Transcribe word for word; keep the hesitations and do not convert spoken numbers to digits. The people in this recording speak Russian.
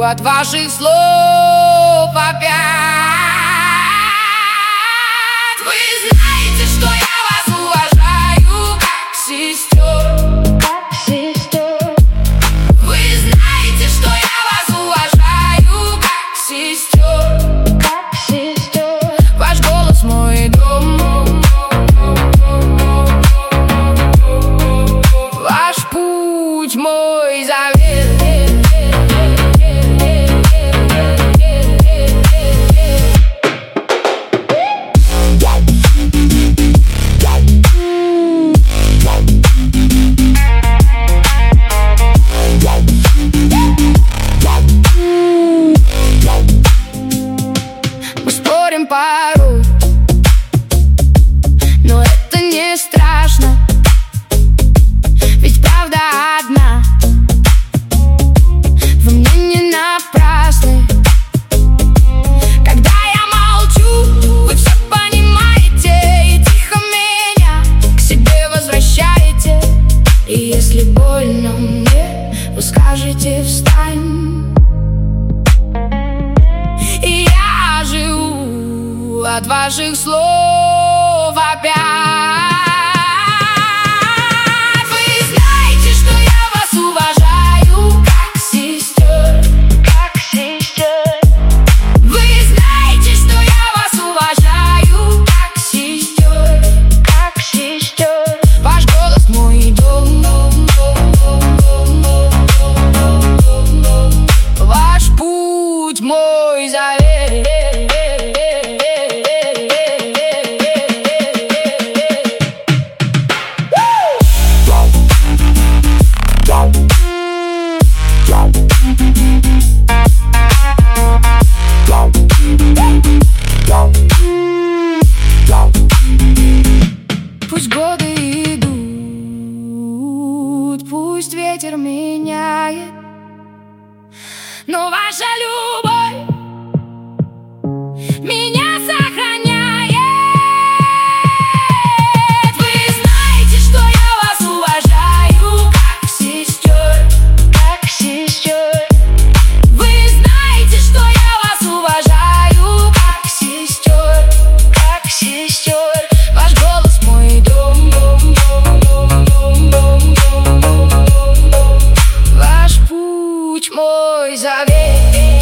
от ваших слов опять. Вы знаете, что я вас уважаю как сестер, как сестер. Вы знаете, что я вас уважаю как сестер, как сестер. Ваш голос мой дом, ваш путь мой завет. Пару, но это не страшно, ведь правда одна. Вы мне не напрасны. Когда я молчу, вы все понимаете и тихо меня к себе возвращаете. И если больно мне, вы скажете встань. И я живу от ваших слов опять. Вы знаете, что я вас уважаю как сестер, как сестер. Вы знаете, что я вас уважаю как сестер, как сестер. Ваш голос мой дом, ваш путь мой завет. Пусть годы идут, пусть ветер меняет, но ваша любовь меня сохраняет. Вы знаете, что я вас уважаю как сестер, как сестер. Вы знаете, что я вас уважаю как сестер, как сестер. Ваш голос мой дом, ваш путь мой завет.